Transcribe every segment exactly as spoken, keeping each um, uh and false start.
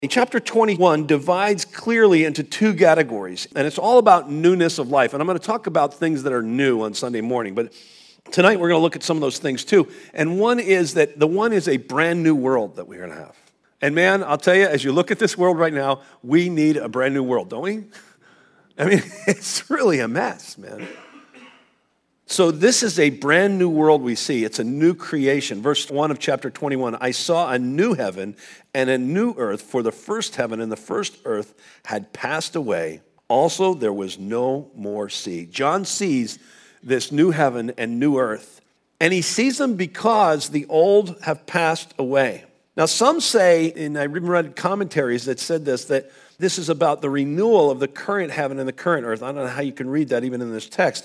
Chapter twenty-one divides clearly into two categories, and it's all about newness of life. And I'm going to talk about things that are new on Sunday morning, but tonight we're going to look at some of those things too. And one is that the one is a brand new world that we're going to have. And man, I'll tell you, as you look at this world right now, we need a brand new world, don't we? I mean, it's really a mess, man. So this is a brand new world we see. It's a new creation. Verse one of chapter twenty-one, I saw a new heaven and a new earth, for the first heaven and the first earth had passed away. Also, there was no more sea. John sees this new heaven and new earth, and he sees them because the old have passed away. Now, some say, and I read commentaries that said this, that this is about the renewal of the current heaven and the current earth. I don't know how you can read that even in this text.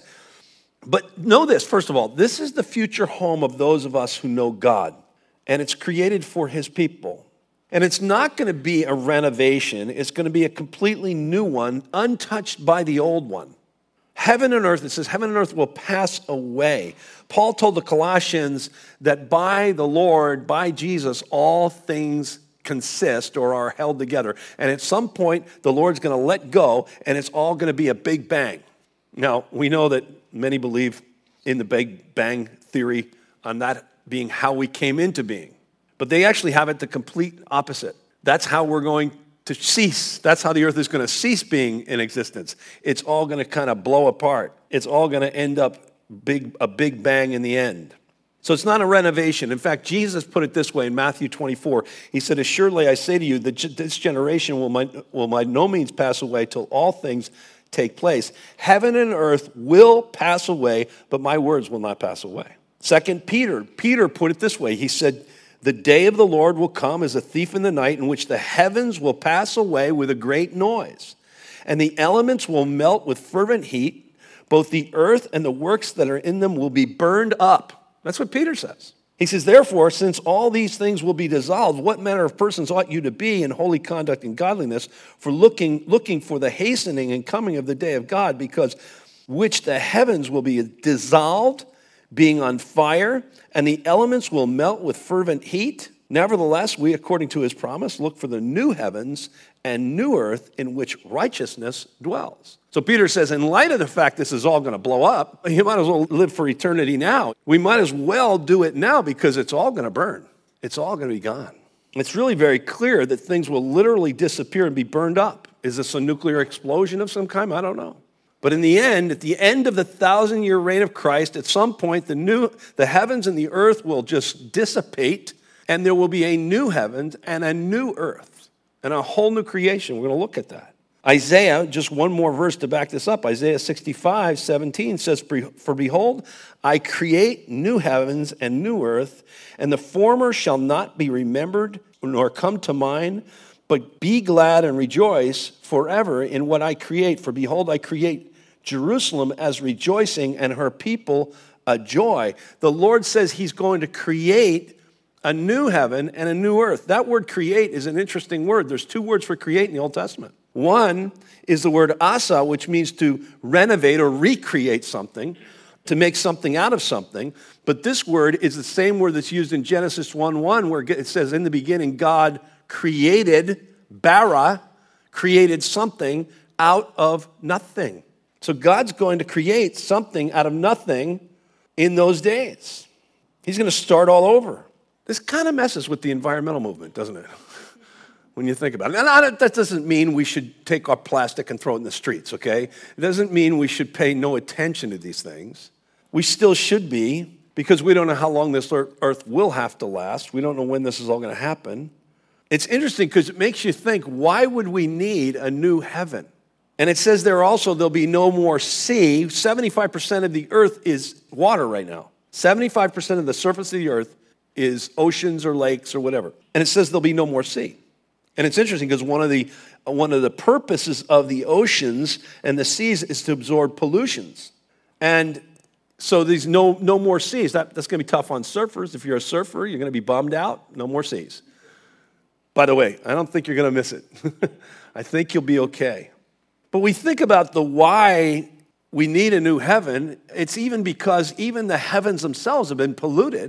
But know this, first of all, this is the future home of those of us who know God, and it's created for his people. And it's not going to be a renovation. It's going to be a completely new one, untouched by the old one. Heaven and earth, it says, heaven and earth will pass away. Paul told the Colossians that by the Lord, by Jesus, all things consist or are held together. And at some point, the Lord's going to let go, and it's all going to be a big bang. Now, we know that many believe in the Big Bang theory on that being how we came into being. But they actually have it the complete opposite. That's how we're going to cease. That's how the earth is going to cease being in existence. It's all going to kind of blow apart. It's all going to end up big, a big bang in the end. So it's not a renovation. In fact, Jesus put it this way in Matthew twenty-four. He said, assuredly I say to you that this generation will by, will by no means pass away till all things take place. Heaven and earth will pass away, but my words will not pass away. Second Peter, Peter put it this way. He said, the day of the Lord will come as a thief in the night, in which the heavens will pass away with a great noise, and the elements will melt with fervent heat. Both the earth and the works that are in them will be burned up. That's what Peter says. He says, therefore, since all these things will be dissolved, what manner of persons ought you to be in holy conduct and godliness, for looking, looking for the hastening and coming of the day of God, because which the heavens will be dissolved, being on fire, and the elements will melt with fervent heat? Nevertheless, we, according to his promise, look for the new heavens and new earth in which righteousness dwells. So Peter says, in light of the fact this is all going to blow up, you might as well live for eternity now. We might as well do it now because it's all going to burn. It's all going to be gone. It's really very clear that things will literally disappear and be burned up. Is this a nuclear explosion of some kind? I don't know. But in the end, at the end of the thousand-year reign of Christ, at some point, the new, the heavens and the earth will just dissipate, and there will be a new heavens and a new earth and a whole new creation. We're going to look at that. Isaiah, just one more verse to back this up. Isaiah sixty-five seventeen says, for behold, I create new heavens and new earth, and the former shall not be remembered nor come to mind, but be glad and rejoice forever in what I create. For behold, I create Jerusalem as rejoicing and her people a joy. The Lord says he's going to create a new heaven and a new earth. That word create is an interesting word. There's two words for create in the Old Testament. One is the word asa, which means to renovate or recreate something, to make something out of something. But this word is the same word that's used in Genesis one one, where it says, in the beginning, God created, bara, created something out of nothing. So God's going to create something out of nothing in those days. He's going to start all over. This kind of messes with the environmental movement, doesn't it? When you think about it. And that doesn't mean we should take our plastic and throw it in the streets, okay? It doesn't mean we should pay no attention to these things. We still should be, because we don't know how long this earth will have to last. We don't know when this is all going to happen. It's interesting because it makes you think, why would we need a new heaven? And it says there also there'll be no more sea. seventy-five percent of the earth is water right now. seventy-five percent of the surface of the earth is oceans or lakes or whatever. And it says there'll be no more sea. And it's interesting because one of the one of the purposes of the oceans and the seas is to absorb pollutions. And so these no no more seas. That, that's going to be tough on surfers. If you're a surfer, you're going to be bummed out. No more seas. By the way, I don't think you're going to miss it. I think you'll be okay. But we think about the why we need a new heaven. It's even because even the heavens themselves have been polluted.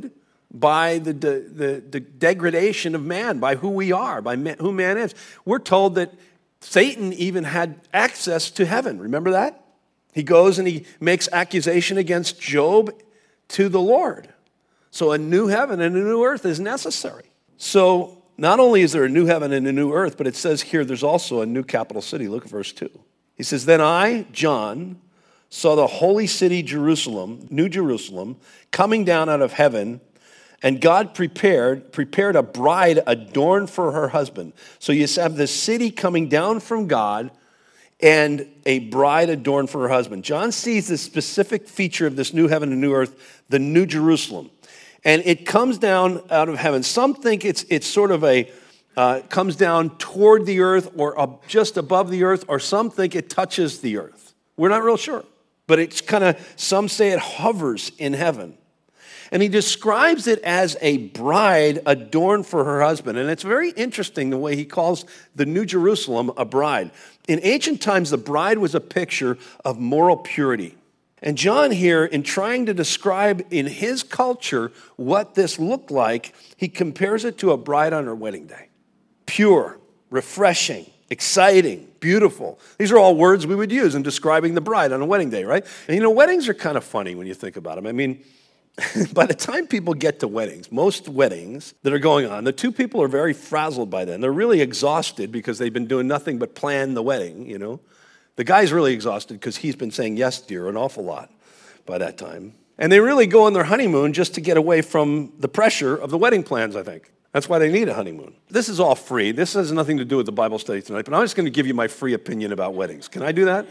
by the, the, the degradation of man, by who we are, by man, who man is. We're told that Satan even had access to heaven. Remember that? He goes and he makes accusation against Job to the Lord. So a new heaven and a new earth is necessary. So not only is there a new heaven and a new earth, but it says here there's also a new capital city. Look at verse two. He says, then I, John, saw the holy city Jerusalem, New Jerusalem, coming down out of heaven, and God prepared, prepared a bride adorned for her husband. So you have the city coming down from God and a bride adorned for her husband. John sees this specific feature of this new heaven and new earth, the New Jerusalem. And it comes down out of heaven. Some think it's it's sort of a, uh, comes down toward the earth or uh, just above the earth, or some think it touches the earth. We're not real sure. But it's kind of, some say it hovers in heaven. And he describes it as a bride adorned for her husband. And it's very interesting the way he calls the New Jerusalem a bride. In ancient times, the bride was a picture of moral purity. And John here, in trying to describe in his culture what this looked like, he compares it to a bride on her wedding day. Pure, refreshing, exciting, beautiful. These are all words we would use in describing the bride on a wedding day, right? And you know, weddings are kind of funny when you think about them. I mean, by the time people get to weddings, most weddings that are going on, the two people are very frazzled by then. They're really exhausted because they've been doing nothing but plan the wedding, you know. The guy's really exhausted because he's been saying yes, dear, an awful lot by that time. And they really go on their honeymoon just to get away from the pressure of the wedding plans, I think. That's why they need a honeymoon. This is all free. This has nothing to do with the Bible study tonight, but I'm just going to give you my free opinion about weddings. Can I do that?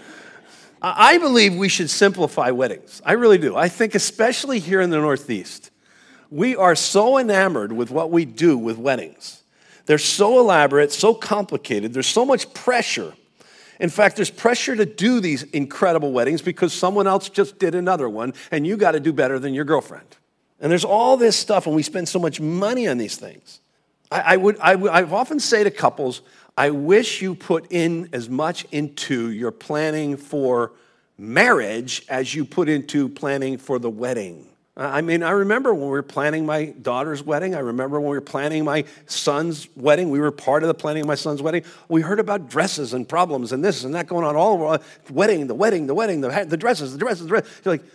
I believe we should simplify weddings. I really do. I think especially here in the Northeast, we are so enamored with what we do with weddings. They're so elaborate, so complicated. There's so much pressure. In fact, there's pressure to do these incredible weddings because someone else just did another one, and you got to do better than your girlfriend. And there's all this stuff, and we spend so much money on these things. I, I would, I would, I've often say to couples, I wish you put in as much into your planning for marriage as you put into planning for the wedding. I mean, I remember when we were planning my daughter's wedding. I remember when we were planning my son's wedding. We were part of the planning of my son's wedding. We heard about dresses and problems and this and that going on all over. Wedding, the wedding, the wedding, the, the dresses, the dresses, the dresses. You're like,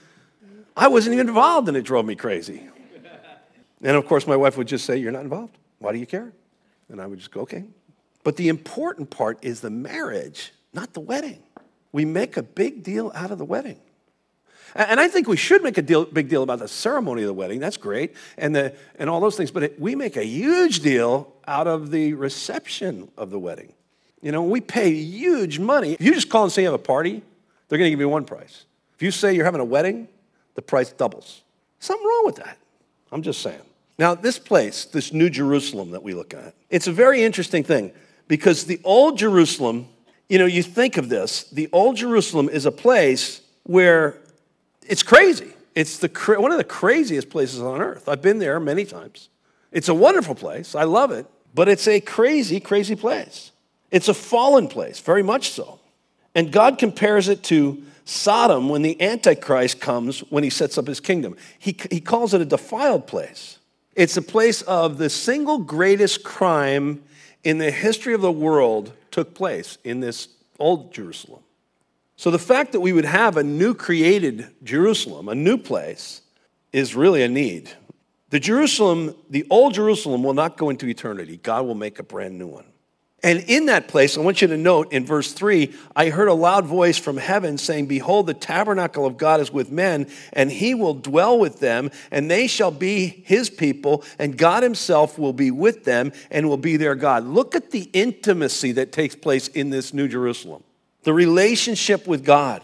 I wasn't even involved, and it drove me crazy. And, of course, my wife would just say, you're not involved. Why do you care? And I would just go, okay. But the important part is the marriage, not the wedding. We make a big deal out of the wedding. And I think we should make a deal, big deal about the ceremony of the wedding. That's great, and the and all those things. But it, we make a huge deal out of the reception of the wedding. You know, we pay huge money. If you just call and say you have a party, they're going to give you one price. If you say you're having a wedding, the price doubles. Something wrong with that. I'm just saying. Now, this place, this New Jerusalem that we look at, it's a very interesting thing. Because the old Jerusalem, you know, you think of this, the old Jerusalem is a place where it's crazy. It's the one of the craziest places on earth. I've been there many times. It's a wonderful place. I love it. But it's a crazy, crazy place. It's a fallen place, very much so. And God compares it to Sodom when the Antichrist comes, when he sets up his kingdom. He, he calls it a defiled place. It's a place of the single greatest crime in the history of the world took place in this old Jerusalem. So the fact that we would have a new created Jerusalem, a new place, is really a need. The Jerusalem, the old Jerusalem will not go into eternity. God will make a brand new one. And in that place, I want you to note in verse three, I heard a loud voice from heaven saying, behold, the tabernacle of God is with men, and he will dwell with them, and they shall be his people, and God himself will be with them and will be their God. Look at the intimacy that takes place in this New Jerusalem. The relationship with God.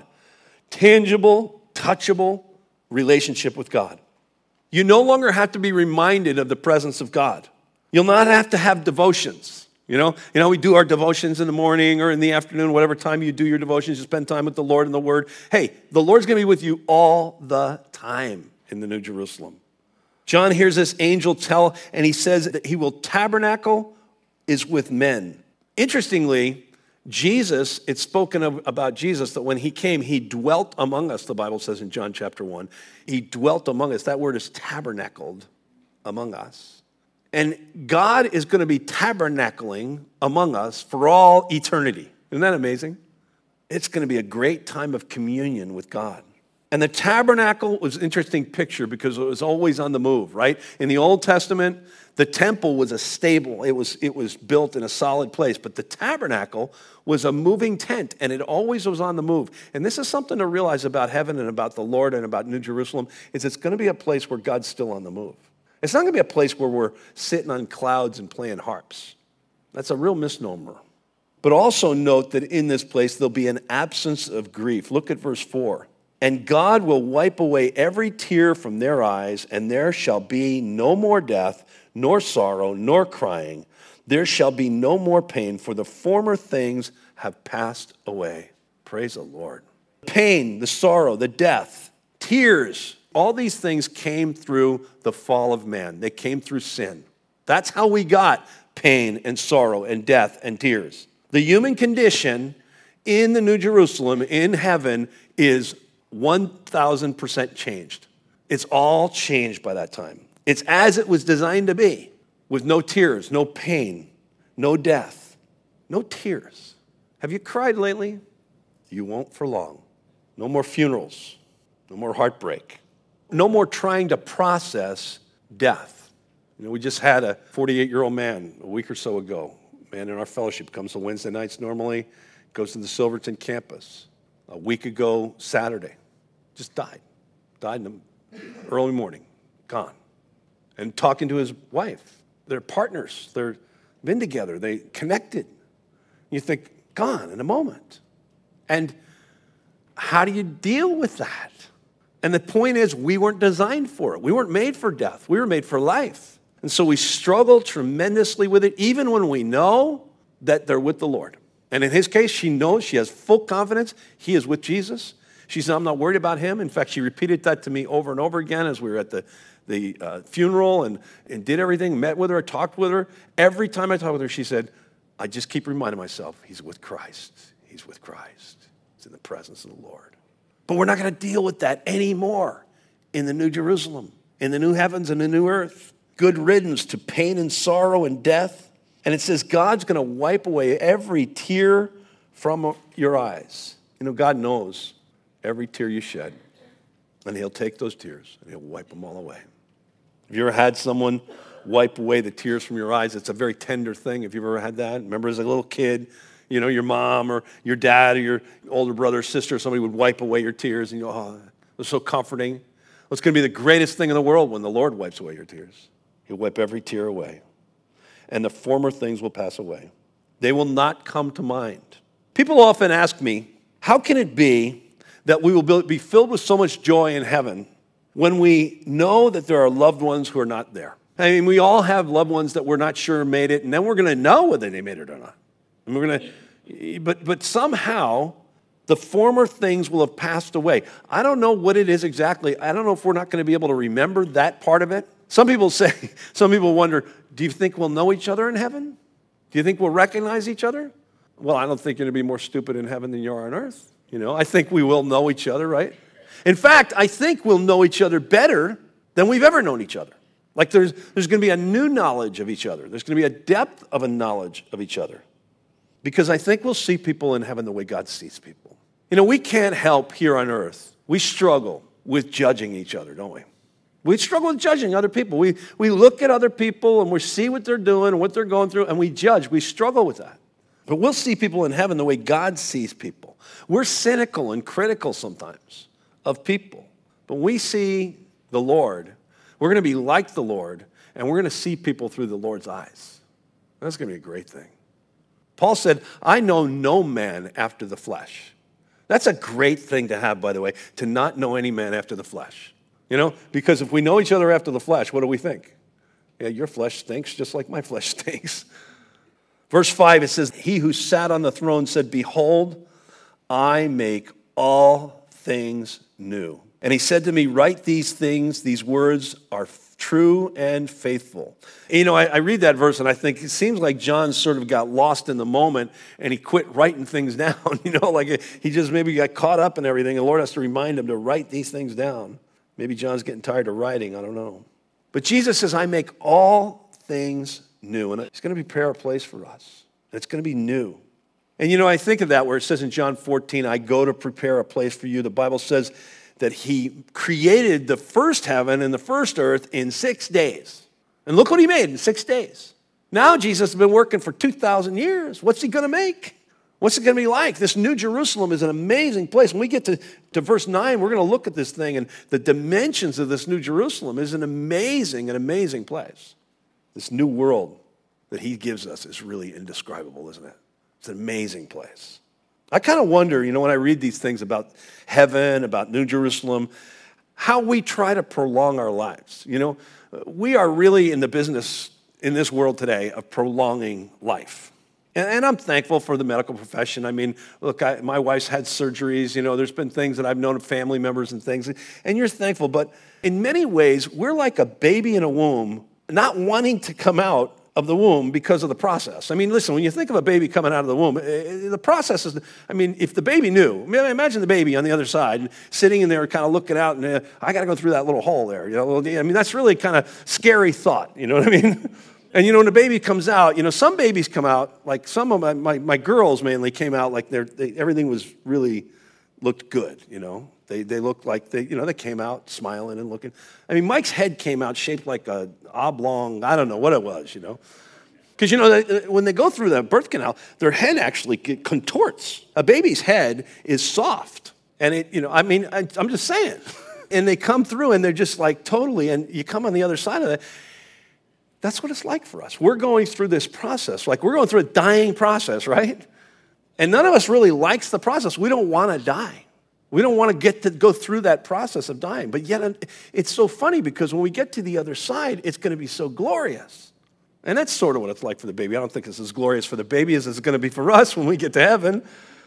Tangible, touchable relationship with God. You no longer have to be reminded of the presence of God. You'll not have to have devotions. You know, you know, we do our devotions in the morning or in the afternoon, whatever time you do your devotions, you spend time with the Lord and the Word. Hey, the Lord's going to be with you all the time in the New Jerusalem. John hears this angel tell, and he says that he will tabernacle is with men. Interestingly, Jesus, it's spoken of, about Jesus that when he came, he dwelt among us, the Bible says in John chapter one. He dwelt among us. That word is tabernacled among us. And God is going to be tabernacling among us for all eternity. Isn't that amazing? It's going to be a great time of communion with God. And the tabernacle was an interesting picture because it was always on the move, right? In the Old Testament, the temple was a stable. It was, it was built in a solid place. But the tabernacle was a moving tent, and it always was on the move. And this is something to realize about heaven and about the Lord and about New Jerusalem, is it's going to be a place where God's still on the move. It's not going to be a place where we're sitting on clouds and playing harps. That's a real misnomer. But also note that in this place, there'll be an absence of grief. Look at verse four. And God will wipe away every tear from their eyes, and there shall be no more death, nor sorrow, nor crying. There shall be no more pain, for the former things have passed away. Praise the Lord. Pain, the sorrow, the death, tears, all these things came through the fall of man. They came through sin. That's how we got pain and sorrow and death and tears. The human condition in the New Jerusalem, in heaven, is one thousand percent changed. It's all changed by that time. It's as it was designed to be, with no tears, no pain, no death, no tears. Have you cried lately? You won't for long. No more funerals, no more heartbreak, no more trying to process death. You know, we just had a forty-eight-year-old man a week or so ago. A man in our fellowship comes to Wednesday nights normally, goes to the Silverton campus. A week ago, Saturday, just died. Died in the early morning, gone. And talking to his wife. They're partners. They've been together. They connected. You think, gone in a moment. And how do you deal with that? And the point is, we weren't designed for it. We weren't made for death. We were made for life. And so we struggle tremendously with it, even when we know that they're with the Lord. And in his case, she knows, she has full confidence, he is with Jesus. She said, I'm not worried about him. In fact, she repeated that to me over and over again as we were at the, the uh, funeral and, and did everything, met with her, talked with her. Every time I talked with her, she said, I just keep reminding myself, he's with Christ. He's with Christ. He's in the presence of the Lord. But we're not going to deal with that anymore in the New Jerusalem, in the new heavens and the new earth. Good riddance to pain and sorrow and death. And it says God's going to wipe away every tear from your eyes. You know, God knows every tear you shed. And he'll take those tears and he'll wipe them all away. Have you ever had someone wipe away the tears from your eyes? It's a very tender thing. Have you ever had that? Remember as a little kid, you know, your mom or your dad or your older brother or sister, somebody would wipe away your tears and you go, oh, it was so comforting. Well, it's going to be the greatest thing in the world when the Lord wipes away your tears. He'll wipe every tear away. And the former things will pass away. They will not come to mind. People often ask me, how can it be that we will be filled with so much joy in heaven when we know that there are loved ones who are not there? I mean, we all have loved ones that we're not sure made it, and then we're going to know whether they made it or not. And we're going to, but but somehow the former things will have passed away. I don't know what it is exactly. I don't know if we're not going to be able to remember that part of it. Some people say, some people wonder, do you think we'll know each other in heaven? Do you think we'll recognize each other? Well, I don't think you're going to be more stupid in heaven than you are on earth. You know, I think we will know each other, right? In fact, I think we'll know each other better than we've ever known each other. Like there's, there's going to be a new knowledge of each other. There's going to be a depth of a knowledge of each other. Because I think we'll see people in heaven the way God sees people. You know, we can't help here on earth. We struggle with judging each other, don't we? We struggle with judging other people. We, we look at other people and we see what they're doing and what they're going through, and we judge. We struggle with that. But we'll see people in heaven the way God sees people. We're cynical and critical sometimes of people. But when we see the Lord, we're going to be like the Lord, and we're going to see people through the Lord's eyes. That's going to be a great thing. Paul said, I know no man after the flesh. That's a great thing to have, by the way, to not know any man after the flesh. You know, because if we know each other after the flesh, what do we think? Yeah, your flesh stinks just like my flesh stinks. Verse five, it says, he who sat on the throne said, behold, I make all things new. And he said to me, write these things, these words are true and faithful. And, you know, I, I read that verse and I think it seems like John sort of got lost in the moment and he quit writing things down. You know, like he just maybe got caught up in everything. And the Lord has to remind him to write these things down. Maybe John's getting tired of writing, I don't know. But Jesus says, I make all things new. And it's going to prepare a place for us. And it's going to be new. And you know, I think of that where it says in John fourteen, I go to prepare a place for you. The Bible says that he created the first heaven and the first earth in six days. And look what he made in six days. Now Jesus has been working for two thousand years. What's he going to make? What's it going to be like? This New Jerusalem is an amazing place. When we get to, to verse nine, we're going to look at this thing, and the dimensions of this New Jerusalem is an amazing, an amazing place. This new world that he gives us is really indescribable, isn't it? It's an amazing place. I kind of wonder, you know, when I read these things about heaven, about New Jerusalem, how we try to prolong our lives. You know, we are really in the business in this world today of prolonging life. And, and I'm thankful for the medical profession. I mean, look, I, my wife's had surgeries. You know, there's been things that I've known of family members and things. And you're thankful. But in many ways, we're like a baby in a womb, not wanting to come out of the womb because of the process. I mean, listen, when you think of a baby coming out of the womb, the process is, I mean, if the baby knew, imagine the baby on the other side sitting in there kind of looking out and uh, I got to go through that little hole there. You know, I mean, that's really kind of scary thought. You know what I mean? And, you know, when the baby comes out, you know, some babies come out, like some of my, my, my girls mainly came out like they're, they, everything was really looked good, you know. They they looked like they, you know, they came out smiling and looking. I mean, Mike's head came out shaped like a oblong, I don't know what it was, you know. Because, you know, they, when they go through the birth canal, their head actually contorts. A baby's head is soft. And, it, you know, I mean, I, I'm just saying. And they come through and they're just like totally, and you come on the other side of that. That's what it's like for us. We're going through this process. Like we're going through a dying process, right? And none of us really likes the process. We don't want to die. We don't want to get to go through that process of dying. But yet it's so funny because when we get to the other side, it's going to be so glorious. And that's sort of what it's like for the baby. I don't think it's as glorious for the baby as it's going to be for us when we get to heaven.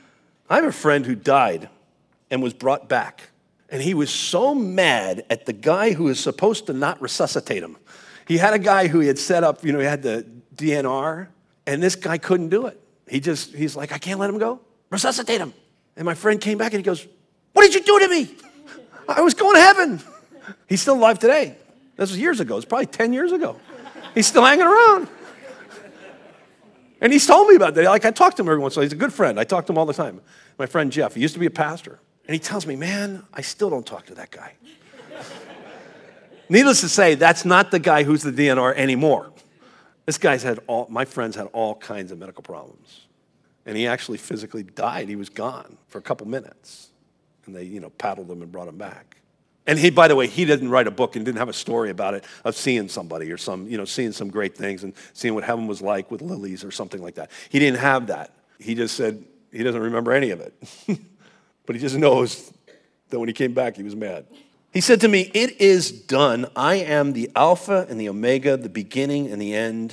I have a friend who died and was brought back. And he was so mad at the guy who is supposed to not resuscitate him. He had a guy who he had set up, you know, he had the D N R, and this guy couldn't do it. He just, he's like, I can't let him go. Resuscitate him. And my friend came back and he goes, what did you do to me? I was going to heaven. He's still alive today. This was years ago. It's probably ten years ago. He's still hanging around. And he's told me about that. Like, I talk to him every once in a while. He's a good friend. I talk to him all the time. My friend Jeff, he used to be a pastor. And he tells me, man, I still don't talk to that guy. Needless to say, that's not the guy who's the D N R anymore. This guy's had all, my friend's had all kinds of medical problems. And he actually physically died. He was gone for a couple minutes. And they, you know, paddled him and brought him back. And he, by the way, he didn't write a book and didn't have a story about it, of seeing somebody or some, you know, seeing some great things and seeing what heaven was like with lilies or something like that. He didn't have that. He just said he doesn't remember any of it. But he just knows that when he came back, he was mad. He said to me, it is done. I am the Alpha and the Omega, the beginning and the end.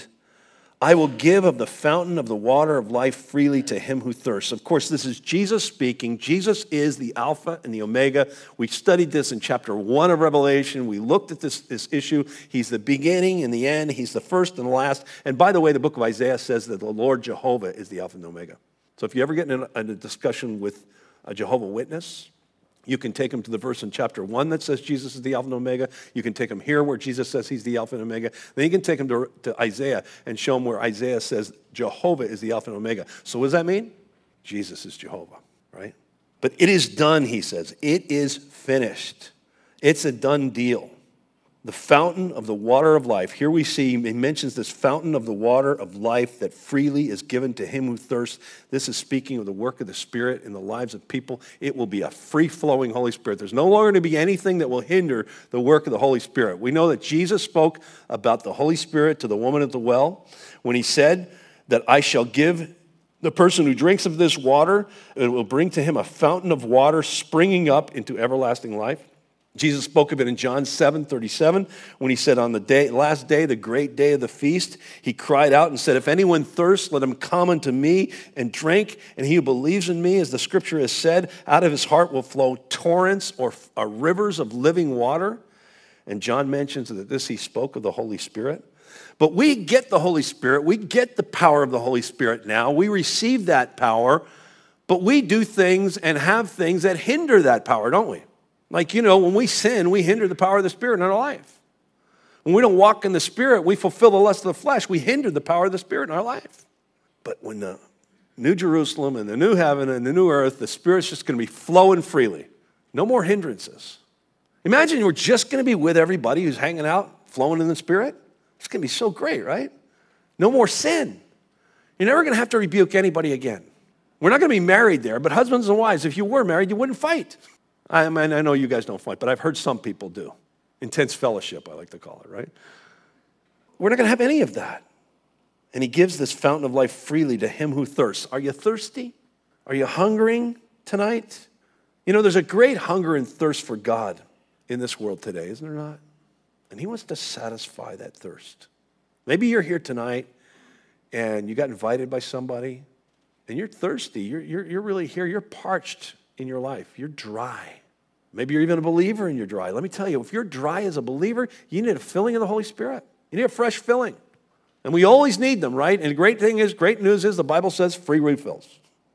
I will give of the fountain of the water of life freely to him who thirsts. Of course, this is Jesus speaking. Jesus is the Alpha and the Omega. We studied this in chapter one of Revelation. We looked at this, this issue. He's the beginning and the end. He's the first and the last. And by the way, the book of Isaiah says that the Lord Jehovah is the Alpha and the Omega. So if you ever get in a, in a discussion with a Jehovah Witness, you can take them to the verse in chapter one that says Jesus is the Alpha and Omega. You can take them here where Jesus says he's the Alpha and Omega. Then you can take them to, to Isaiah and show them where Isaiah says Jehovah is the Alpha and Omega. So what does that mean? Jesus is Jehovah, right? But it is done, he says. It is finished. It's a done deal. The fountain of the water of life. Here we see, he mentions this fountain of the water of life that freely is given to him who thirsts. This is speaking of the work of the Spirit in the lives of people. It will be a free-flowing Holy Spirit. There's no longer to be anything that will hinder the work of the Holy Spirit. We know that Jesus spoke about the Holy Spirit to the woman at the well when he said that I shall give the person who drinks of this water, it will bring to him a fountain of water springing up into everlasting life. Jesus spoke of it in John seven thirty-seven when he said on the day, last day, the great day of the feast, he cried out and said, if anyone thirsts, let him come unto me and drink. And he who believes in me, as the scripture has said, out of his heart will flow torrents or uh, rivers of living water. And John mentions that this he spoke of the Holy Spirit. But we get the Holy Spirit. We get the power of the Holy Spirit now. We receive that power, but we do things and have things that hinder that power, don't we? Like, you know, when we sin, we hinder the power of the Spirit in our life. When we don't walk in the Spirit, we fulfill the lust of the flesh. We hinder the power of the Spirit in our life. But when the New Jerusalem and the new heaven and the new earth, the Spirit's just going to be flowing freely. No more hindrances. Imagine you're just going to be with everybody who's hanging out, flowing in the Spirit. It's going to be so great, right? No more sin. You're never going to have to rebuke anybody again. We're not going to be married there, but husbands and wives, if you were married, you wouldn't fight. I mean, I know you guys don't fight, but I've heard some people do. Intense fellowship, I like to call it, right? We're not going to have any of that. And he gives this fountain of life freely to him who thirsts. Are you thirsty? Are you hungering tonight? You know, there's a great hunger and thirst for God in this world today, isn't there not? And he wants to satisfy that thirst. Maybe you're here tonight and you got invited by somebody and you're thirsty. You're, you're, you're really here. You're parched in your life. You're dry. Maybe you're even a believer and you're dry. Let me tell you, if you're dry as a believer, you need a filling of the Holy Spirit. You need a fresh filling. And we always need them, right? And the great thing is, great news is the Bible says free refills.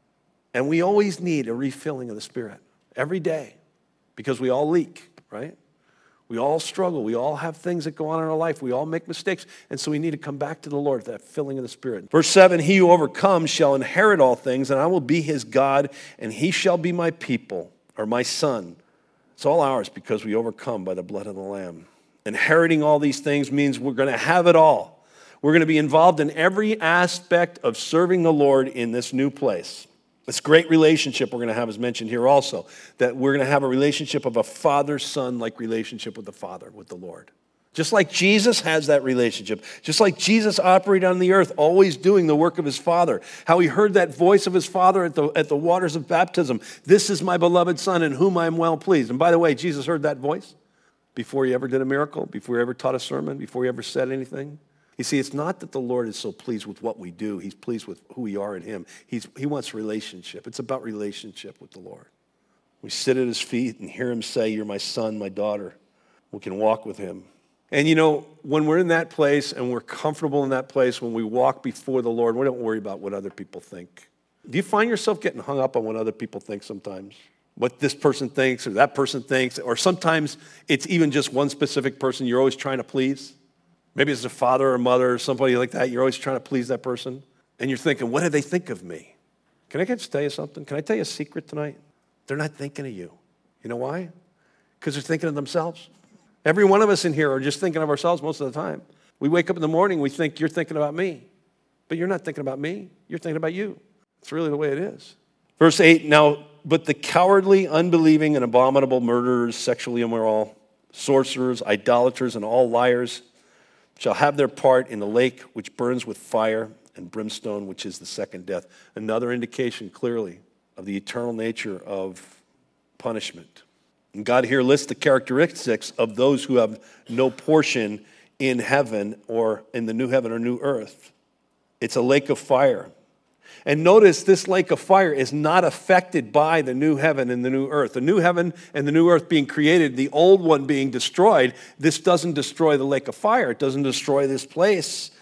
And we always need a refilling of the Spirit every day because we all leak, right? We all struggle. We all have things that go on in our life. We all make mistakes. And so we need to come back to the Lord, that filling of the Spirit. Verse seven, he who overcomes shall inherit all things, and I will be his God, and he shall be my people, or my son. It's all ours because we overcome by the blood of the Lamb. Inheriting all these things means we're going to have it all. We're going to be involved in every aspect of serving the Lord in this new place. This great relationship we're going to have is mentioned here also, that we're going to have a relationship of a father-son-like relationship with the Father, with the Lord. Just like Jesus has that relationship, just like Jesus operated on the earth, always doing the work of his Father, how he heard that voice of his Father at the, at the waters of baptism. This is my beloved Son in whom I am well pleased. And by the way, Jesus heard that voice before he ever did a miracle, before he ever taught a sermon, before he ever said anything. You see, it's not that the Lord is so pleased with what we do. He's pleased with who we are in him. He's, he wants relationship. It's about relationship with the Lord. We sit at his feet and hear him say, you're my son, my daughter. We can walk with him. And you know, when we're in that place and we're comfortable in that place, when we walk before the Lord, we don't worry about what other people think. Do you find yourself getting hung up on what other people think sometimes? What this person thinks or that person thinks, or sometimes it's even just one specific person you're always trying to please? Maybe it's a father or mother or somebody like that. You're always trying to please that person. And you're thinking, what do they think of me? Can I just tell you something? Can I tell you a secret tonight? They're not thinking of you. You know why? Because they're thinking of themselves. Every one of us in here are just thinking of ourselves most of the time. We wake up in the morning, we think you're thinking about me. But you're not thinking about me. You're thinking about you. It's really the way it is. Verse eight, now, but the cowardly, unbelieving, and abominable murderers, sexually immoral, sorcerers, idolaters, and all liars shall have their part in the lake which burns with fire and brimstone, which is the second death. Another indication clearly of the eternal nature of punishment. And God here lists the characteristics of those who have no portion in heaven or in the new heaven or new earth. It's a lake of fire. And notice this lake of fire is not affected by the new heaven and the new earth. The new heaven and the new earth being created, the old one being destroyed, this doesn't destroy the lake of fire. It doesn't destroy this place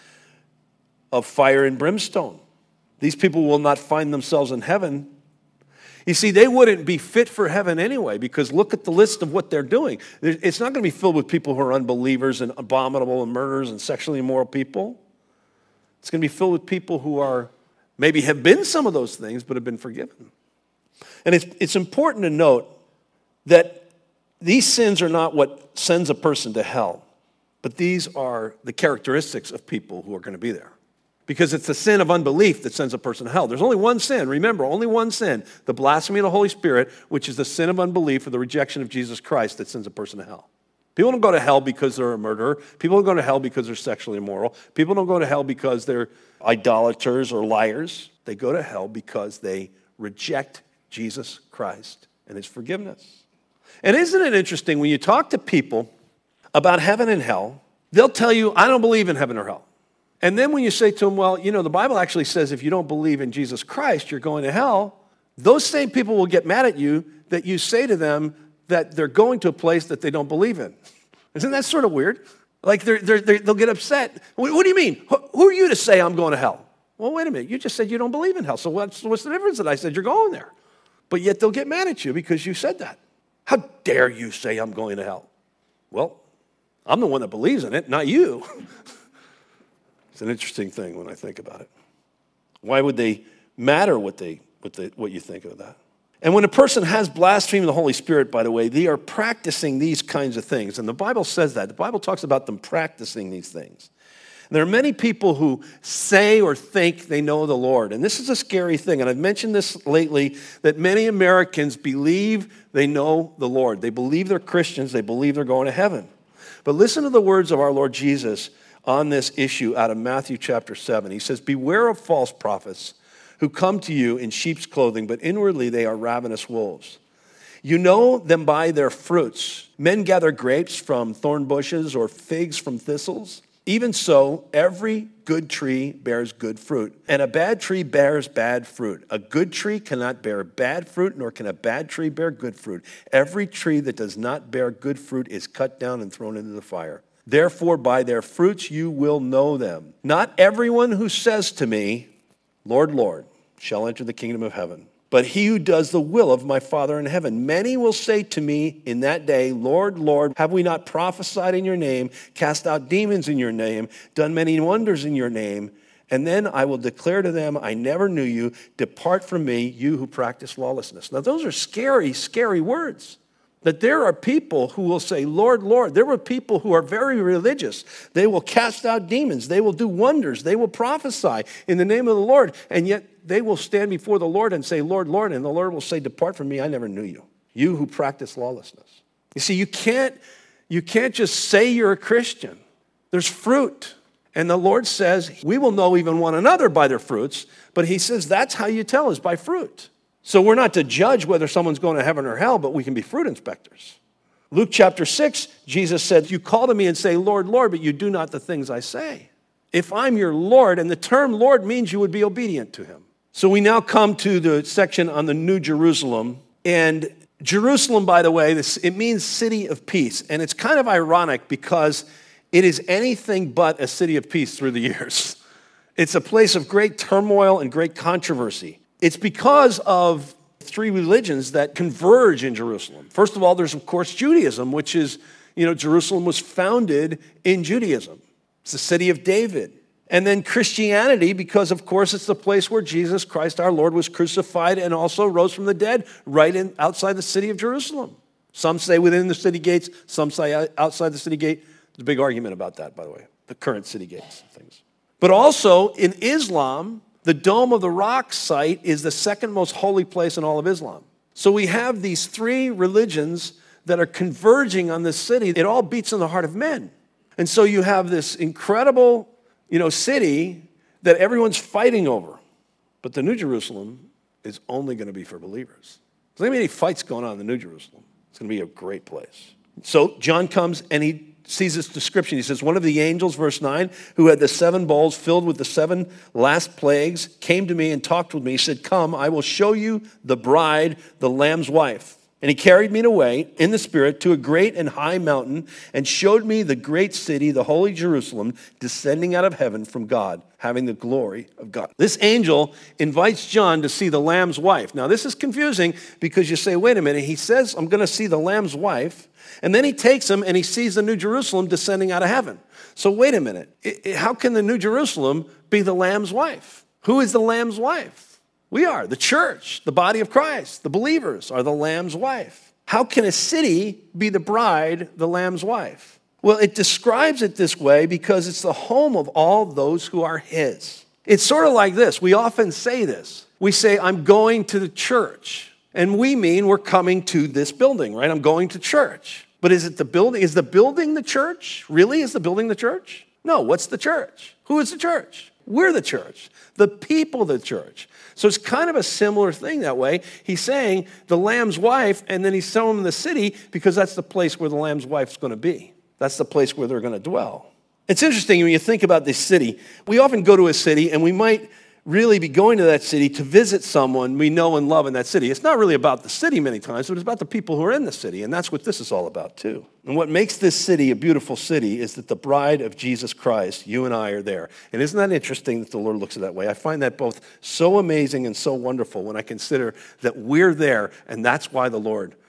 of fire and brimstone. These people will not find themselves in heaven. You see, they wouldn't be fit for heaven anyway, because look at the list of what they're doing. It's not going to be filled with people who are unbelievers and abominable and murderers and sexually immoral people. It's going to be filled with people who are maybe have been some of those things, but have been forgiven. And it's, it's important to note that these sins are not what sends a person to hell, but these are the characteristics of people who are going to be there. Because it's the sin of unbelief that sends a person to hell. There's only one sin, remember, only one sin, the blasphemy of the Holy Spirit, which is the sin of unbelief or the rejection of Jesus Christ that sends a person to hell. People don't go to hell because they're a murderer. People don't go to hell because they're sexually immoral. People don't go to hell because they're idolaters or liars. They go to hell because they reject Jesus Christ and his forgiveness. And isn't it interesting, when you talk to people about heaven and hell, they'll tell you, I don't believe in heaven or hell. And then when you say to them, well, you know, the Bible actually says if you don't believe in Jesus Christ, you're going to hell, those same people will get mad at you that you say to them that they're going to a place that they don't believe in. Isn't that sort of weird? Like they're, they're, they're, they'll get upset. What, what do you mean? Who are you to say I'm going to hell? Well, wait a minute. You just said you don't believe in hell. So what's, what's the difference that I said you're going there? But yet they'll get mad at you because you said that. How dare you say I'm going to hell? Well, I'm the one that believes in it, not you. It's an interesting thing when I think about it. Why would they matter what they what they what you think of that? And when a person has blasphemed the Holy Spirit, by the way, they are practicing these kinds of things. And the Bible says that. The Bible talks about them practicing these things. And there are many people who say or think they know the Lord. And this is a scary thing. And I've mentioned this lately, that many Americans believe they know the Lord. They believe they're Christians. They believe they're going to heaven. But listen to the words of our Lord Jesus on this issue out of Matthew chapter seven. He says, beware of false prophets who come to you in sheep's clothing, but inwardly they are ravenous wolves. You know them by their fruits. Men gather grapes from thorn bushes or figs from thistles. Even so, every good tree bears good fruit, and a bad tree bears bad fruit. A good tree cannot bear bad fruit, nor can a bad tree bear good fruit. Every tree that does not bear good fruit is cut down and thrown into the fire. Therefore, by their fruits you will know them. Not everyone who says to me, Lord, Lord, shall enter the kingdom of heaven, but he who does the will of my Father in heaven. Many will say to me in that day, Lord, Lord, have we not prophesied in your name, cast out demons in your name, done many wonders in your name? And then I will declare to them, I never knew you. Depart from me, you who practice lawlessness. Now, those are scary, scary words. That there are people who will say, Lord, Lord. There were people who are very religious. They will cast out demons. They will do wonders. They will prophesy in the name of the Lord. And yet they will stand before the Lord and say, Lord, Lord. And the Lord will say, depart from me, I never knew you. You who practice lawlessness. You see, you can't, you can't just say you're a Christian. There's fruit. And the Lord says, we will know even one another by their fruits. But he says, that's how you tell is by fruit. So we're not to judge whether someone's going to heaven or hell, but we can be fruit inspectors. Luke chapter six, Jesus said, you call to me and say, Lord, Lord, but you do not the things I say. If I'm your Lord, and the term Lord means you would be obedient to him. So we now come to the section on the New Jerusalem. And Jerusalem, by the way, this, it means city of peace. And it's kind of ironic because it is anything but a city of peace through the years. It's a place of great turmoil and great controversy. It's because of three religions that converge in Jerusalem. First of all, there's, of course, Judaism, which is, you know, Jerusalem was founded in Judaism. It's the city of David. And then Christianity, because, of course, it's the place where Jesus Christ, our Lord, was crucified and also rose from the dead right in, outside the city of Jerusalem. Some say within the city gates, some say outside the city gate. There's a big argument about that, by the way, the current city gates and things. But also in Islam, the Dome of the Rock site is the second most holy place in all of Islam. So we have these three religions that are converging on this city. It all beats in the heart of men. And so you have this incredible, you know, city that everyone's fighting over. But the New Jerusalem is only going to be for believers. There's not going to be any fights going on in the New Jerusalem. It's going to be a great place. So John comes and he sees this description. He says, one of the angels, verse nine, who had the seven bowls filled with the seven last plagues, came to me and talked with me. He said, come, I will show you the bride, the Lamb's wife. And he carried me away in the Spirit to a great and high mountain and showed me the great city, the holy Jerusalem, descending out of heaven from God, having the glory of God. This angel invites John to see the Lamb's wife. Now, this is confusing because you say, wait a minute, he says, I'm going to see the Lamb's wife. And then he takes him and he sees the New Jerusalem descending out of heaven. So wait a minute. It, it, how can the New Jerusalem be the Lamb's wife? Who is the Lamb's wife? We are. The church, the body of Christ, the believers are the Lamb's wife. How can a city be the bride, the Lamb's wife? Well, it describes it this way because it's the home of all those who are his. It's sort of like this. We often say this. We say, I'm going to the church. And we mean we're coming to this building, right? I'm going to church. But is it the building? Is the building the church? Really? Is the building the church? No. What's the church? Who is the church? We're the church. The people of the church. So it's kind of a similar thing that way. He's saying the Lamb's wife, and then he's telling them the city because that's the place where the Lamb's wife's going to be. That's the place where they're going to dwell. It's interesting when you think about this city. We often go to a city, and we might really be going to that city to visit someone we know and love in that city. It's not really about the city many times, but it's about the people who are in the city, and that's what this is all about too. And what makes this city a beautiful city is that the bride of Jesus Christ, you and I, are there. And isn't that interesting that the Lord looks at it that way? I find that both so amazing and so wonderful when I consider that we're there, and that's why the Lord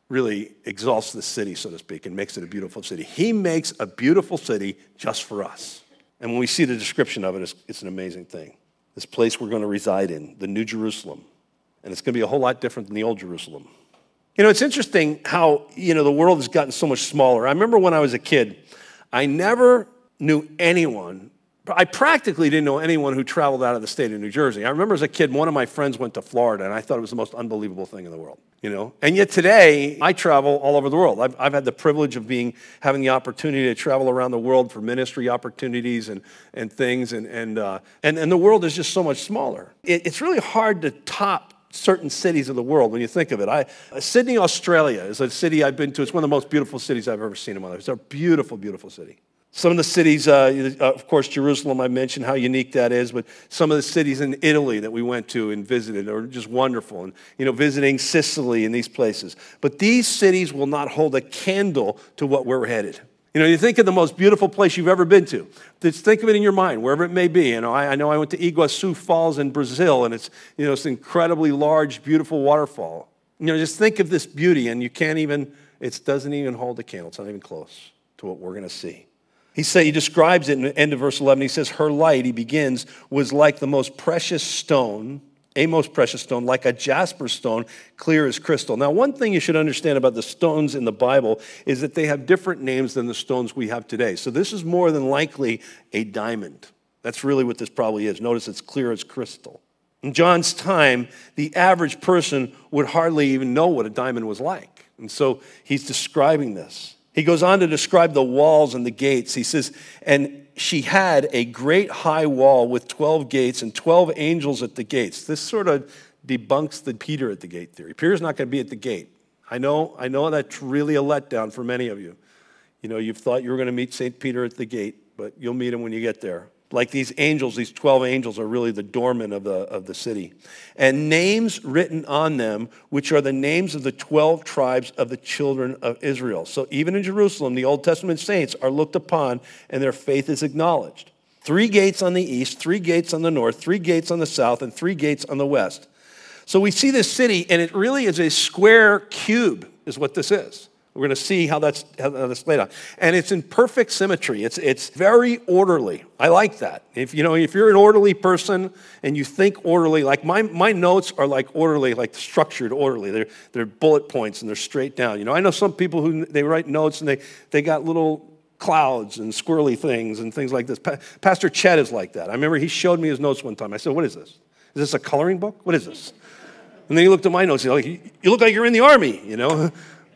really exalts the city, so to speak, and makes it a beautiful city. He makes a beautiful city just for us. And when we see the description of it, it's, it's an amazing thing. This place we're going to reside in, the New Jerusalem. And it's going to be a whole lot different than the Old Jerusalem. You know, it's interesting how, you know, the world has gotten so much smaller. I remember when I was a kid, I never knew anyone, I practically didn't know anyone who traveled out of the state of New Jersey. I remember as a kid, one of my friends went to Florida, and I thought it was the most unbelievable thing in the world, you know? And yet today, I travel all over the world. I've, I've had the privilege of being, having the opportunity to travel around the world for ministry opportunities and, and things, and, and, uh, and, and the world is just so much smaller. It, it's really hard to top certain cities of the world when you think of it. I, uh, Sydney, Australia is a city I've been to. It's one of the most beautiful cities I've ever seen in my life. It's a beautiful, beautiful city. Some of the cities, uh, of course, Jerusalem, I mentioned how unique that is, but some of the cities in Italy that we went to and visited are just wonderful. And, you know, visiting Sicily and these places. But these cities will not hold a candle to what we're headed. You know, you think of the most beautiful place you've ever been to. Just think of it in your mind, wherever it may be. You know, I, I know I went to Iguazu Falls in Brazil, and it's, you know, it's an incredibly large, beautiful waterfall. You know, just think of this beauty, and you can't even, it doesn't even hold a candle. It's not even close to what we're going to see. He say, he describes it in the end of verse eleven. He says, her light, he begins, was like the most precious stone, a most precious stone, like a jasper stone, clear as crystal. Now, one thing you should understand about the stones in the Bible is that they have different names than the stones we have today. So this is more than likely a diamond. That's really what this probably is. Notice it's clear as crystal. In John's time, the average person would hardly even know what a diamond was like. And so he's describing this. He goes on to describe the walls and the gates. He says, and she had a great high wall with twelve gates and twelve angels at the gates. This sort of debunks the Peter at the gate theory. Peter's not going to be at the gate. I know, I know that's really a letdown for many of you. You know, you've thought you were going to meet Saint Peter at the gate, but you'll meet him when you get there. Like these angels, these twelve angels are really the doormen of the, of the city. And names written on them, which are the names of the twelve tribes of the children of Israel. So even in Jerusalem, the Old Testament saints are looked upon and their faith is acknowledged. Three gates on the east, three gates on the north, three gates on the south, and three gates on the west. So we see this city, and it really is a square cube, is what this is. We're going to see how that's, how that's laid out. And it's in perfect symmetry. It's, it's very orderly. I like that. If, you know, if you're an orderly person and you think orderly, like my, my notes are like orderly, like structured orderly. They're, they're bullet points and they're straight down. You know, I know some people who, they write notes and they, they got little clouds and squirrely things and things like this. Pa- Pastor Chet is like that. I remember he showed me his notes one time. I said, what is this? Is this a coloring book? What is this? And then he looked at my notes. He's like, you look like you're in the army, you know?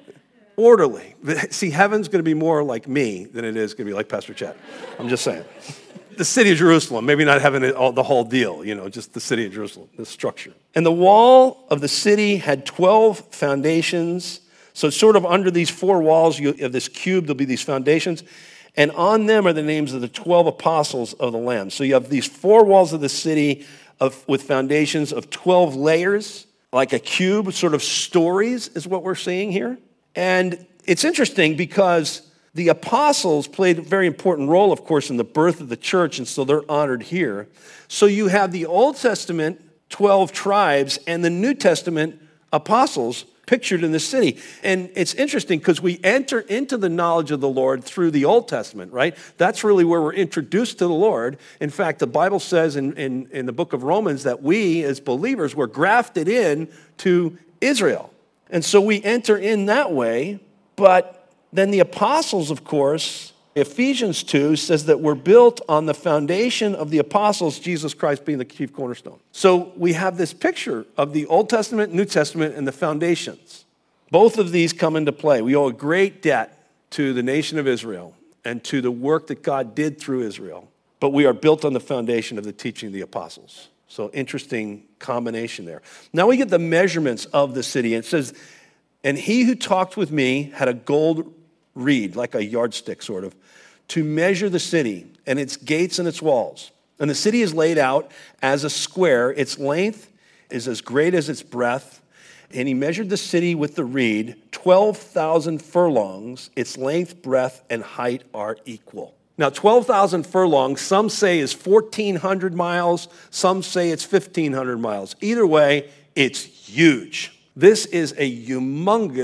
Orderly. See, heaven's going to be more like me than it is going to be like Pastor Chet. I'm just saying. The city of Jerusalem, maybe not having it all, the whole deal, you know, just the city of Jerusalem, the structure. And the wall of the city had twelve foundations. So sort of under these four walls you have this cube, there'll be these foundations. And on them are the names of the twelve apostles of the Lamb. So you have these four walls of the city of, with foundations of twelve layers, like a cube, sort of stories is what we're seeing here. And it's interesting because the apostles played a very important role, of course, in the birth of the church, and so they're honored here. So you have the Old Testament twelve tribes and the New Testament apostles pictured in the city. And it's interesting because we enter into the knowledge of the Lord through the Old Testament, right? That's really where we're introduced to the Lord. In fact, the Bible says in, in, in the book of Romans that we, as believers, were grafted in to Israel. And so we enter in that way, but then the apostles, of course, Ephesians two says that we're built on the foundation of the apostles, Jesus Christ being the chief cornerstone. So we have this picture of the Old Testament, New Testament, and the foundations. Both of these come into play. We owe a great debt to the nation of Israel and to the work that God did through Israel, but we are built on the foundation of the teaching of the apostles. So interesting combination there. Now we get the measurements of the city. It says, and he who talked with me had a gold reed, like a yardstick sort of, to measure the city and its gates and its walls. And the city is laid out as a square. Its length is as great as its breadth. And he measured the city with the reed, twelve thousand furlongs. Its length, breadth, and height are equal. Now, twelve thousand furlongs, some say is fourteen hundred miles, some say it's fifteen hundred miles. Either way, it's huge. This is a humongous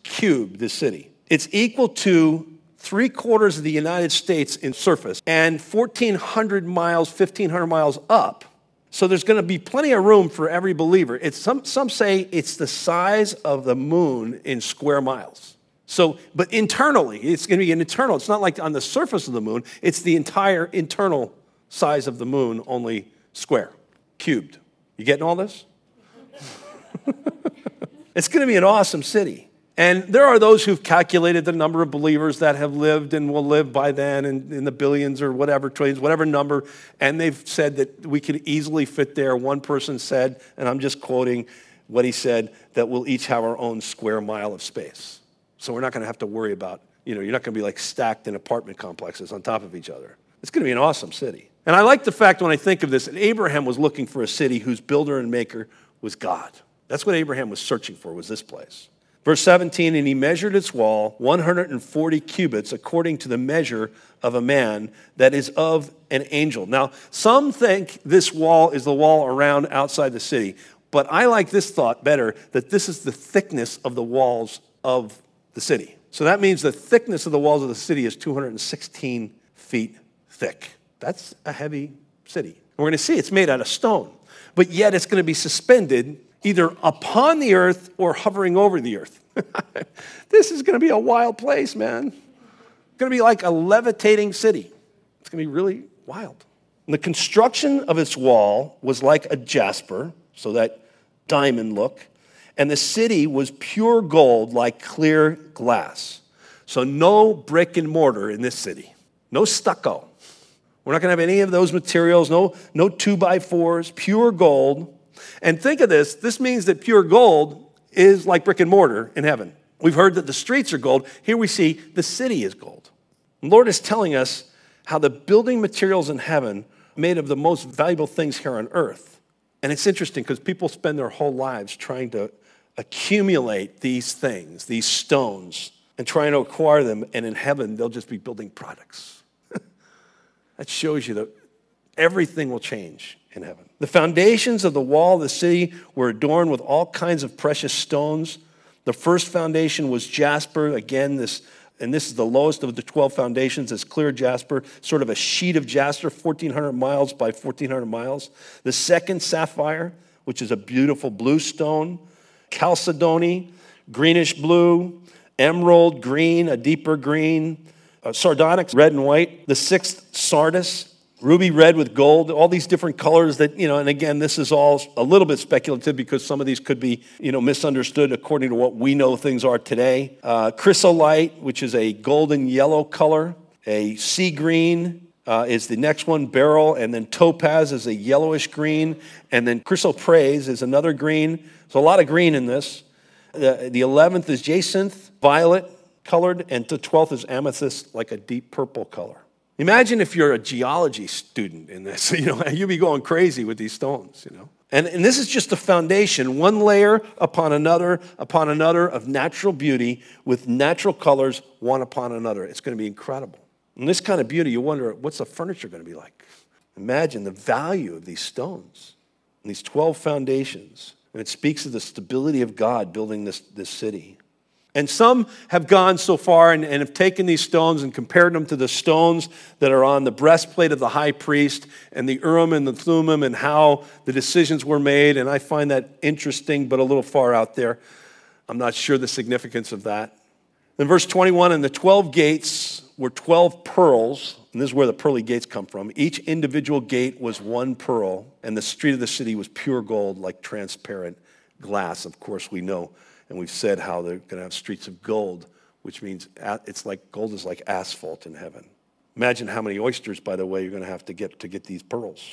cubed, this city. It's equal to three quarters of the United States in surface and fourteen hundred miles, fifteen hundred miles up. So there's going to be plenty of room for every believer. It's some, some say it's the size of the moon in square miles. So, but internally, it's going to be an internal. It's not like on the surface of the moon. It's the entire internal size of the moon, only square, cubed. You getting all this? It's going to be an awesome city. And there are those who've calculated the number of believers that have lived and will live by then in, in the billions or whatever, trillions, whatever number. And they've said that we could easily fit there. One person said, and I'm just quoting what he said, that we'll each have our own square mile of space. So we're not going to have to worry about, you know, you're not going to be like stacked in apartment complexes on top of each other. It's going to be an awesome city. And I like the fact when I think of this, that Abraham was looking for a city whose builder and maker was God. That's what Abraham was searching for, was this place. Verse seventeen, and he measured its wall one hundred forty cubits according to the measure of a man, that is of an angel. Now, some think this wall is the wall around outside the city, but I like this thought better, that this is the thickness of the walls of the city. So that means the thickness of the walls of the city is two hundred sixteen feet thick. That's a heavy city. We're going to see it's made out of stone, but yet it's going to be suspended either upon the earth or hovering over the earth. This is going to be a wild place, man. It's going to be like a levitating city. It's going to be really wild. And the construction of its wall was like a jasper, so that diamond look, and the city was pure gold like clear glass. So no brick and mortar in this city. No stucco. We're not going to have any of those materials, no, no two by fours, pure gold. And think of this, this means that pure gold is like brick and mortar in heaven. We've heard that the streets are gold. Here we see the city is gold. The Lord is telling us how the building materials in heaven made of the most valuable things here on earth. And it's interesting because people spend their whole lives trying to accumulate these things, these stones, and trying to acquire them. And in heaven, they'll just be building products. That shows you that everything will change in heaven. The foundations of the wall of the city were adorned with all kinds of precious stones. The first foundation was jasper. Again, this, and this is the lowest of the twelve foundations. It's clear jasper, sort of a sheet of jasper, fourteen hundred miles by fourteen hundred miles. The second, sapphire, which is a beautiful blue stone. Chalcedony, greenish blue. Emerald green, a deeper green. Uh, sardonyx, red and white. The sixth, sardis, ruby red with gold, all these different colors that, you know, and again, this is all a little bit speculative because some of these could be, you know, misunderstood according to what we know things are today. Uh, chrysolite, which is a golden yellow color. A sea green uh, is the next one, beryl, and then topaz is a yellowish green, and then chrysoprase is another green. So a lot of green in this. The, the eleventh is jacinth, violet colored, and the twelfth is amethyst, like a deep purple color. Imagine if you're a geology student in this, you know, you'd be going crazy with these stones, you know. And, and this is just the foundation, one layer upon another, upon another of natural beauty with natural colors, one upon another. It's going to be incredible. And this kind of beauty, you wonder, what's the furniture going to be like? Imagine the value of these stones and these twelve foundations. And it speaks of the stability of God building this, this city. And some have gone so far and, and have taken these stones and compared them to the stones that are on the breastplate of the high priest and the Urim and the Thummim and how the decisions were made. And I find that interesting, but a little far out there. I'm not sure the significance of that. In verse twenty-one, and the twelve gates were twelve pearls, and this is where the pearly gates come from. Each individual gate was one pearl, and the street of the city was pure gold, like transparent glass. Of course, we know. And we've said how they're going to have streets of gold, which means it's like gold is like asphalt in heaven. Imagine how many oysters, by the way, you're going to have to get to get these pearls.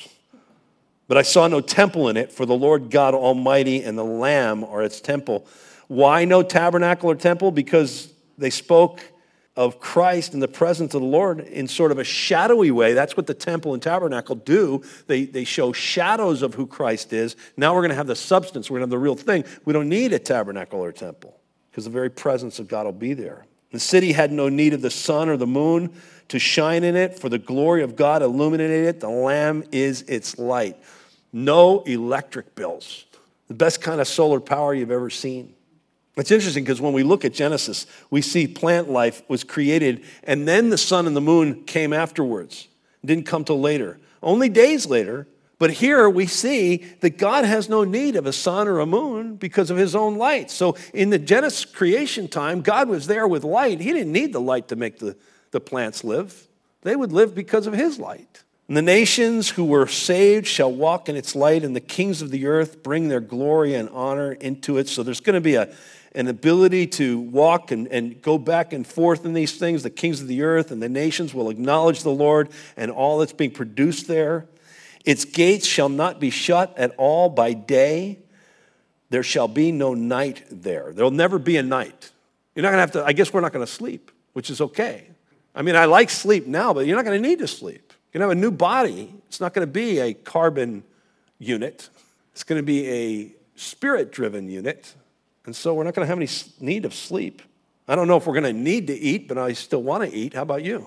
But I saw no temple in it, for the Lord God Almighty and the Lamb are its temple. Why no tabernacle or temple? Because they spoke of Christ in the presence of the Lord in sort of a shadowy way. That's what the temple and tabernacle do. They, they show shadows of who Christ is. Now we're going to have the substance. We're going to have the real thing. We don't need a tabernacle or a temple because the very presence of God will be there. The city had no need of the sun or the moon to shine in it, for the glory of God illuminated it. The Lamb is its light. No electric bills. The best kind of solar power you've ever seen. It's interesting because when we look at Genesis, we see plant life was created, and then the sun and the moon came afterwards. It didn't come till later. Only days later. But here we see that God has no need of a sun or a moon because of his own light. So in the Genesis creation time, God was there with light. He didn't need the light to make the, the plants live. They would live because of his light. And the nations who were saved shall walk in its light, and the kings of the earth bring their glory and honor into it. So there's going to be a, an ability to walk and, and go back and forth in these things. The kings of the earth and the nations will acknowledge the Lord and all that's being produced there. Its gates shall not be shut at all by day. There shall be no night there. There'll never be a night. You're not going to have to, I guess we're not going to sleep, which is okay. I mean, I like sleep now, but you're not going to need to sleep. You're going to have a new body. It's not going to be a carbon unit. It's going to be a spirit-driven unit. And so we're not going to have any need of sleep. I don't know if we're going to need to eat, but I still want to eat. How about you?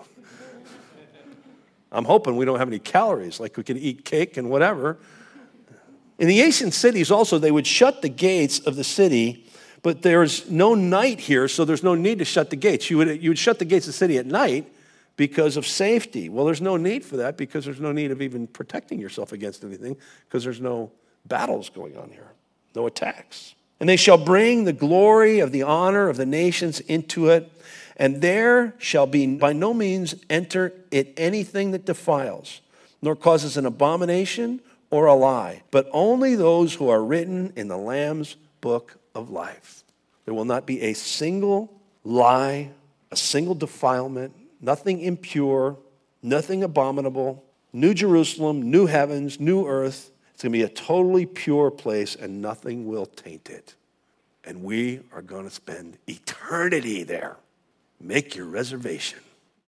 I'm hoping we don't have any calories, like we can eat cake and whatever. In the ancient cities also, they would shut the gates of the city, but there's no night here, so there's no need to shut the gates. You would, you would shut the gates of the city at night because of safety. Well, there's no need for that because there's no need of even protecting yourself against anything because there's no battles going on here, no attacks. And they shall bring the glory of the honor of the nations into it, and there shall be by no means enter it anything that defiles, nor causes an abomination or a lie, but only those who are written in the Lamb's book of life. There will not be a single lie, a single defilement, nothing impure, nothing abominable. New Jerusalem, new heavens, new earth. It's going to be a totally pure place, and nothing will taint it. And we are going to spend eternity there. Make your reservation.